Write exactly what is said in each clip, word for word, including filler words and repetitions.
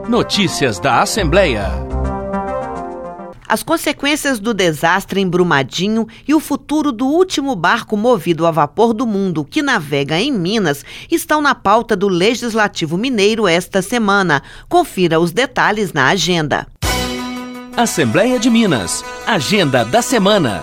Notícias da Assembleia. As consequências do desastre em Brumadinho e o futuro do último barco movido a vapor do mundo que navega em Minas estão na pauta do Legislativo Mineiro esta semana. Confira os detalhes na agenda. Assembleia de Minas. Agenda da semana.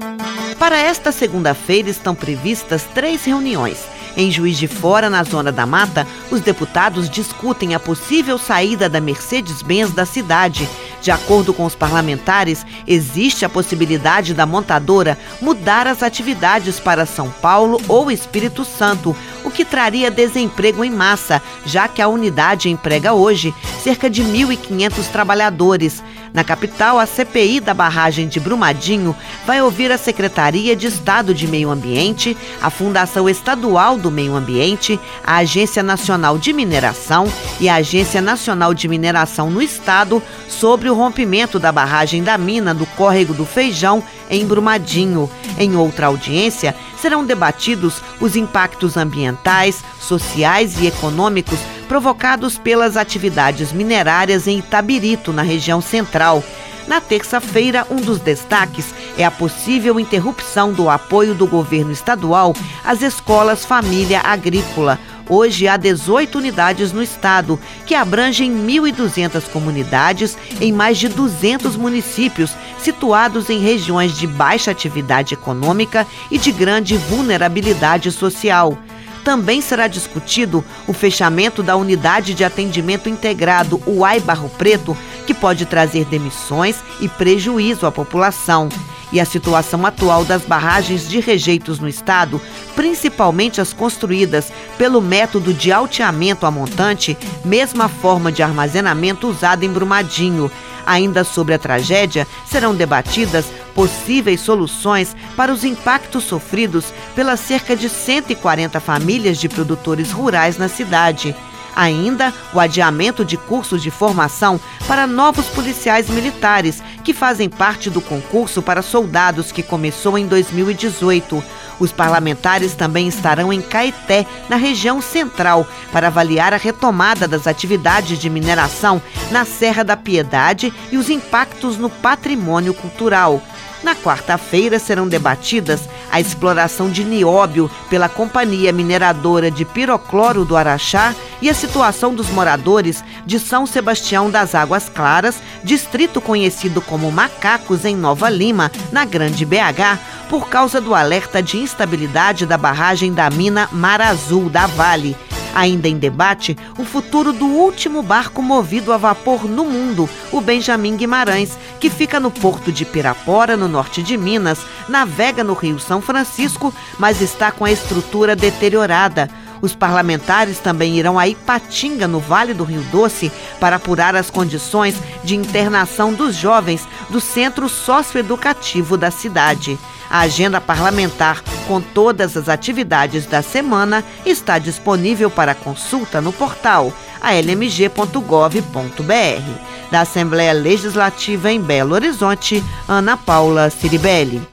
Para esta segunda-feira estão previstas três reuniões. Em Juiz de Fora, na Zona da Mata, os deputados discutem a possível saída da Mercedes-Benz da cidade. De acordo com os parlamentares, existe a possibilidade da montadora mudar as atividades para São Paulo ou Espírito Santo, o que traria desemprego em massa, já que a unidade emprega hoje cerca de mil e quinhentos trabalhadores. Na capital, a C P I da barragem de Brumadinho vai ouvir a Secretaria de Estado de Meio Ambiente, a Fundação Estadual do Meio Ambiente, a Agência Nacional de Mineração e a Agência Nacional de Mineração no Estado sobre o rompimento da barragem da mina do Córrego do Feijão, em Brumadinho. Em outra audiência, serão debatidos os impactos ambientais, sociais e econômicos provocados pelas atividades minerárias em Itabirito, na região central. Na terça-feira, um dos destaques é a possível interrupção do apoio do governo estadual às escolas Família Agrícola. Hoje há dezoito unidades no estado, que abrangem mil e duzentas comunidades em mais de duzentos municípios, situados em regiões de baixa atividade econômica e de grande vulnerabilidade social. Também será discutido o fechamento da Unidade de Atendimento Integrado U A I Barro Preto, que pode trazer demissões e prejuízo à população. E a situação atual das barragens de rejeitos no estado, principalmente as construídas pelo método de alteamento a montante, mesma forma de armazenamento usada em Brumadinho. Ainda sobre a tragédia, serão debatidas possíveis soluções para os impactos sofridos pelas cerca de cento e quarenta famílias de produtores rurais na cidade. Ainda o adiamento de cursos de formação para novos policiais militares, que fazem parte do concurso para soldados que começou em dois mil e dezoito. Os parlamentares também estarão em Caeté, na região central, para avaliar a retomada das atividades de mineração na Serra da Piedade e os impactos no patrimônio cultural. Na quarta-feira serão debatidas a exploração de nióbio pela Companhia Mineradora de Pirocloro do Araxá e a situação dos moradores de São Sebastião das Águas Claras, distrito conhecido como Macacos, em Nova Lima, na Grande B H, por causa do alerta de instabilidade da barragem da mina Mar Azul da Vale. Ainda em debate, o futuro do último barco movido a vapor no mundo, o Benjamin Guimarães, que fica no porto de Pirapora, no norte de Minas, navega no Rio São Francisco, mas está com a estrutura deteriorada. Os parlamentares também irão a Ipatinga, no Vale do Rio Doce, para apurar as condições de internação dos jovens do centro socioeducativo da cidade. A agenda parlamentar, com todas as atividades da semana, está disponível para consulta no portal a l m g ponto gov ponto b r. Da Assembleia Legislativa em Belo Horizonte, Ana Paula Ciribelli.